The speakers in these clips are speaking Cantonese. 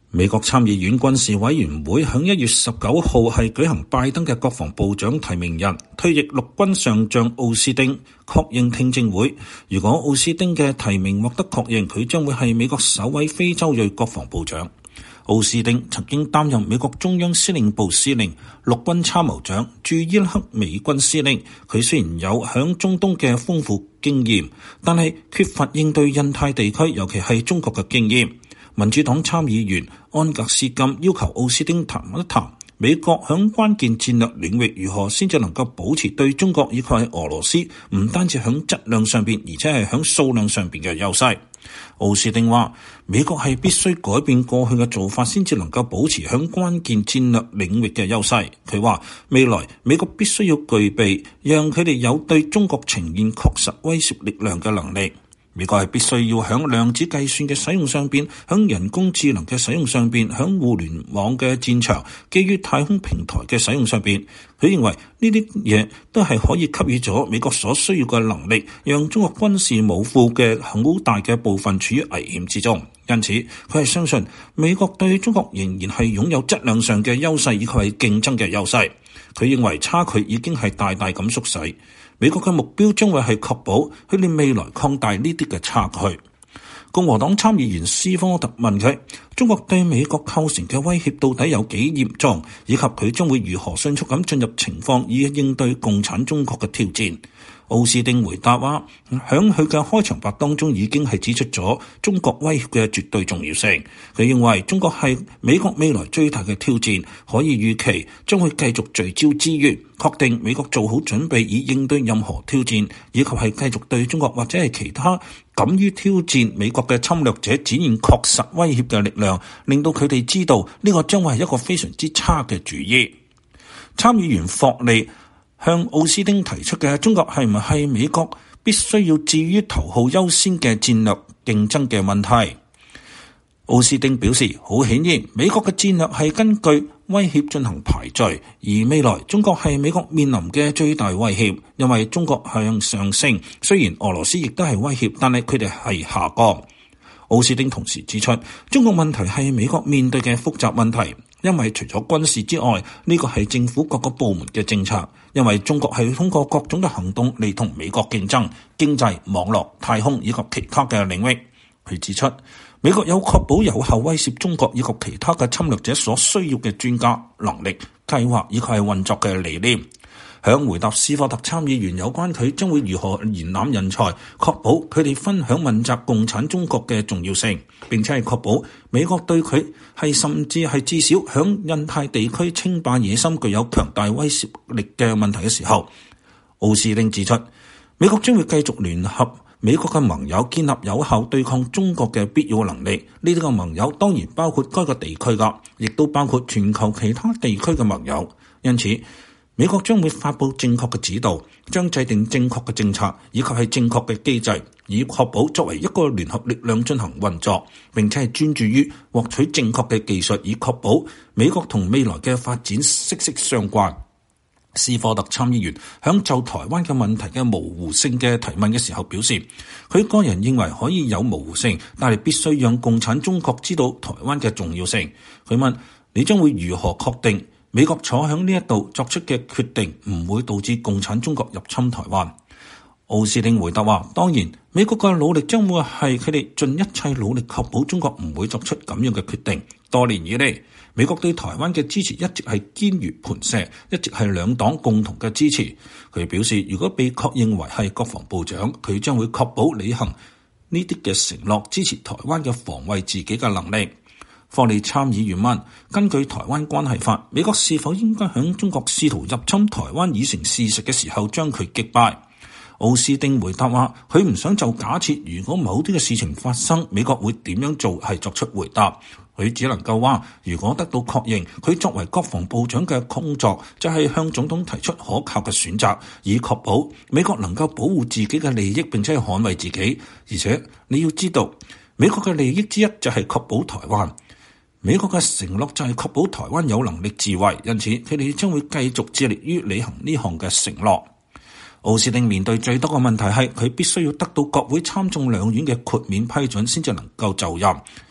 美國參議院軍事委員會喺1月19號係舉行拜登嘅國防部長提名人，退役陸軍上將奧斯汀確認聽證會。如果奧斯汀嘅提名獲得確認，佢將會係美國首位非洲裔國防部長。奧斯汀曾經擔任美國中央司令部司令、陸軍參謀長、駐伊拉克美軍司令。佢雖然有響中東嘅豐富經驗，但係缺乏應對印太地區，尤其係中國嘅經驗。民主黨參議員安格斯金要求奧斯汀談一談美國響關鍵戰略領域如何先至能夠保持對中國以及係俄羅斯唔單止響質量上邊，而且係響數量上邊嘅優勢。奧斯汀話：美國係必須改變過去嘅做法，先至能夠保持響關鍵戰略領域嘅優勢。佢話未來美國必須要具備讓佢哋有對中國呈現確實威懾力量嘅能力。美國係必須要響量子計算嘅使用上邊，響人工智能嘅使用上邊，響互聯網嘅戰場，基於太空平台嘅使用上邊。佢認為呢啲嘢都係可以給予咗美國所需要嘅能力，讓中國軍事武庫嘅好大嘅部分處於危險之中。因此，佢係相信美國對中國仍然係擁有質量上嘅優勢，以及係競爭嘅優勢。佢認為差距已經係大大咁縮細。美國嘅目標將會係確保佢哋未來擴大呢啲嘅差距。共和黨參議員斯科特問佢：中國對美國構成嘅威脅到底有幾嚴重，以及佢將會如何迅速咁進入情況以應對共產中國嘅挑戰？奧斯汀回答話：響佢嘅開場白當中已經係指出咗中國威脅嘅絕對重要性。佢認為中國係美國未來最大嘅挑戰，可以預期將會繼續聚焦資源，確定美國做好準備以應對任何挑戰，以及係繼續對中國或者係其他敢於挑戰美國嘅侵略者展現確實威脅嘅力量，令到佢哋知道呢個將會係一個非常之差嘅主意。參議員霍利向奧斯汀提出嘅中國係唔係美國必須要置於頭號優先嘅戰略競爭嘅問題，奧斯汀表示，好顯然美國嘅戰略係根據威脅進行排序，而未來中國係美國面臨嘅最大威脅，因為中國向上升，雖然俄羅斯亦都係威脅，但係佢哋係下降。奧斯汀同時指出，中國問題係美國面對嘅複雜問題，因為除咗軍事之外，呢個係政府各個部門嘅政策，因為中國係通過各種嘅行動嚟同美國競爭，經濟、網絡、太空以及其他嘅領域。佢指出，美國有確保有效威懾中國以及其他嘅侵略者所需要嘅專家、能力、計劃以及係運作嘅理念。響回答斯科特參議員有關佢將會如何延攬人才，確保佢哋分享問責共產中國嘅重要性，並且係確保美國對佢係甚至係至少響印太地區稱霸野心具有強大威懾力嘅問題嘅時候，奧斯汀指出，美國將會繼續聯合美國嘅盟友，建立有效對抗中國嘅必要能力。呢啲個盟友當然包括該個地區㗎，亦都包括全球其他地區嘅盟友。因此，美國將會發布正確嘅指導，將制定正確嘅政策，以及係正確嘅機制，以確保作為一個聯合力量進行運作，並且係專注於獲取正確嘅技術，以確保美國同未來嘅發展息息相關。斯科特參議員響就台灣嘅問題嘅模糊性嘅提問嘅時候表示，佢個人認為可以有模糊性，但係必須讓共產中國知道台灣嘅重要性。佢問：你將會如何確定美國坐響呢一度作出嘅決定唔會導致共產中國入侵台灣？奧斯汀回答話：當然，美國嘅努力將會係佢哋盡一切努力確保中國唔會作出咁樣嘅決定。多年以嚟，美國對台灣嘅支持一直係堅如磐石，一直係兩黨共同嘅支持。佢表示，如果被確認為係國防部長，佢將會確保履行呢啲嘅承諾，支持台灣嘅防衛自己嘅能力。霍利參議員問：根據台灣關係法，美國是否應該響中國試圖入侵台灣已成事實嘅時候將佢擊敗？奧斯汀回答話：佢唔想就假設如果某啲嘅事情發生，美國會點樣做係作出回答。佢只能夠話，如果得到確認，佢作為國防部長嘅工作就係向總統提出可靠嘅選擇，以確保美國能夠保護自己嘅利益，並且係捍衛自己。而且你要知道，美國嘅利益之一就係確保台灣。美國嘅承諾就係確保台灣有能力自衛，因此佢哋將會繼續致力於履行呢項嘅承諾。奧斯汀面對最多嘅問題係佢必須要得到國會參眾兩院嘅豁免批准先至能夠就任。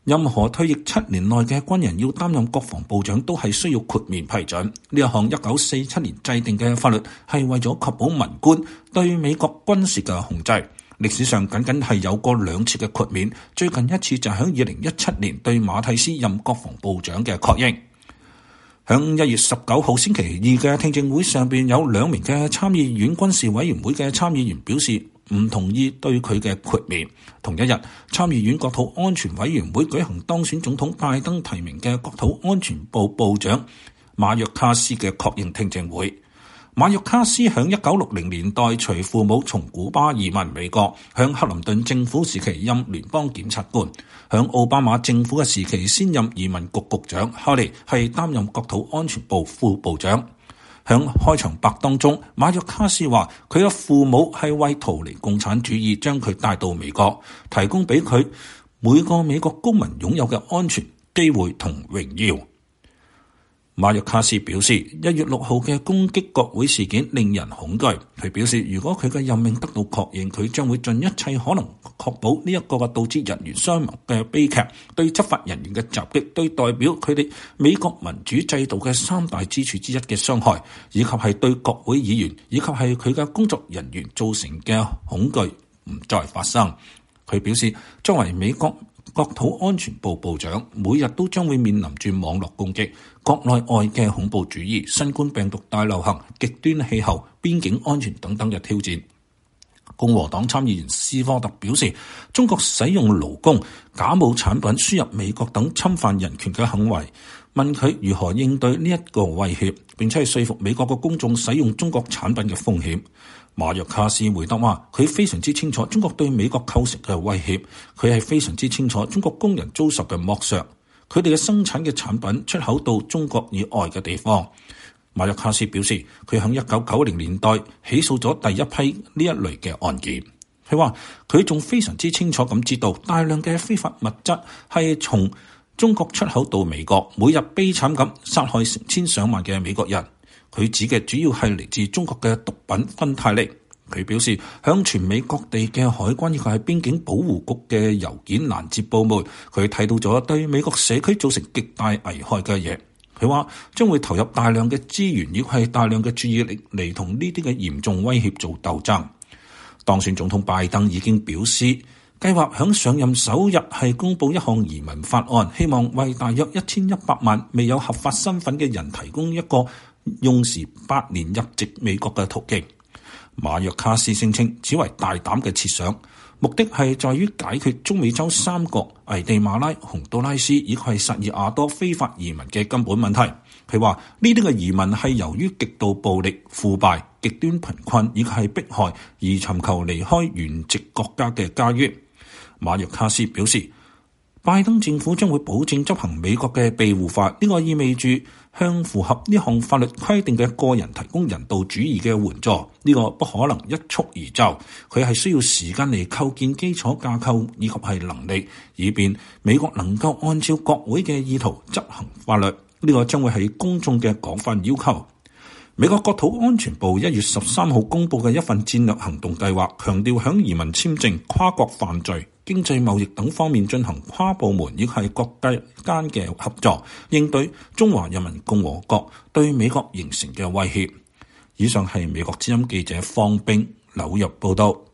任何退役7年內嘅軍人要擔任國防部長都係需要豁免批准。呢一項1947年制定嘅法律係為咗確保文官對美國軍事嘅控制。歷史上僅係有過2次嘅豁免，最近一次就喺2017年對馬蒂斯任國防部長嘅確認。喺1月19號星期二嘅聽證會上邊，有2名嘅參議院軍事委員會嘅參議員表示唔同意對佢嘅豁免。同一日，參議院國土安全委員會舉行當選總統拜登提名嘅國土安全部部長馬約卡斯嘅確認聽證會。馬約卡斯喺1960年代隨父母從古巴移民美國，喺克林頓政府時期任聯邦檢察官，喺奧巴馬政府嘅時期先任移民局局長，後嚟係擔任國土安全部副部長。喺開場白當中，馬約卡斯話佢嘅父母係為逃離共產主義將佢帶到美國，提供俾佢每個美國公民擁有嘅安全、機會同榮耀。馬約卡斯表示，1月6號嘅攻擊國會事件令人恐懼。佢表示，如果佢嘅任命得到確認，佢將會盡一切可能確保呢一個導致人員傷亡嘅悲劇，對執法人員嘅襲擊，對代表佢哋美國民主制度嘅3大支柱之一嘅傷害，以及係對國會議員以及係佢嘅工作人員造成嘅恐懼唔再發生。佢表示，作為美國國土安全部部長，每日都將會面臨住網絡攻擊、國內外嘅恐怖主義、新冠病毒大流行、極端氣候、邊境安全等等嘅挑戰。共和黨參議員斯科特表示，中國使用勞工、假冒產品輸入美國等侵犯人權嘅行為，問佢如何應對呢一個威脅，並且係說服美國嘅公眾使用中國產品嘅風險。馬約卡斯回答話，佢非常之清楚中國對美國構成嘅威脅，佢係非常之清楚中國工人遭受嘅剝削，佢哋嘅生產嘅產品出口到中國以外嘅地方。馬約卡斯表示，佢喺1990年代起訴咗第一批呢一類嘅案件。佢話佢仲非常之清楚咁知道，大量嘅非法物質係從中國出口到美國，每日悲慘咁殺害成千上萬嘅美國人。佢指嘅主要係嚟自中國嘅毒品芬太尼。佢表示，響全美各地嘅海關以及係邊境保護局嘅郵件攔截部門，佢睇到咗對美國社區造成極大危害嘅嘢。佢話將會投入大量嘅資源，亦係大量嘅注意力嚟同呢啲嘅嚴重威脅做鬥爭。當選總統拜登已經表示，計劃響上任首日係公布一項移民法案，希望為大約1100萬未有合法身份嘅人提供一個用時8年入籍美國嘅途徑。馬約卡斯聲稱此為大膽嘅設想，目的係在於解決中美洲3國危地馬拉、洪都拉斯以及薩爾瓦多非法移民嘅根本問題。佢話呢啲嘅移民係由於極度暴力、腐敗、極端貧困以及係迫害而尋求離開原籍國家嘅家園。馬約卡斯表示，拜登政府將會保證執行美國嘅庇護法，呢個意味住向符合呢項法律規定嘅個人提供人道主義嘅援助，呢個不可能一蹴而就，佢係需要時間嚟構建基礎架構以及係能力，以便美國能夠按照國會嘅意圖執行法律，呢個將會係公眾嘅廣泛要求。美國國土安全部1月13號公布嘅一份戰略行動計劃，強調響移民簽證、跨國犯罪、經濟貿易等方面進行跨部門亦係國際間嘅合作，應對中華人民共和國對美國形成嘅威脅。以上係美國之音記者方冰紐約報道。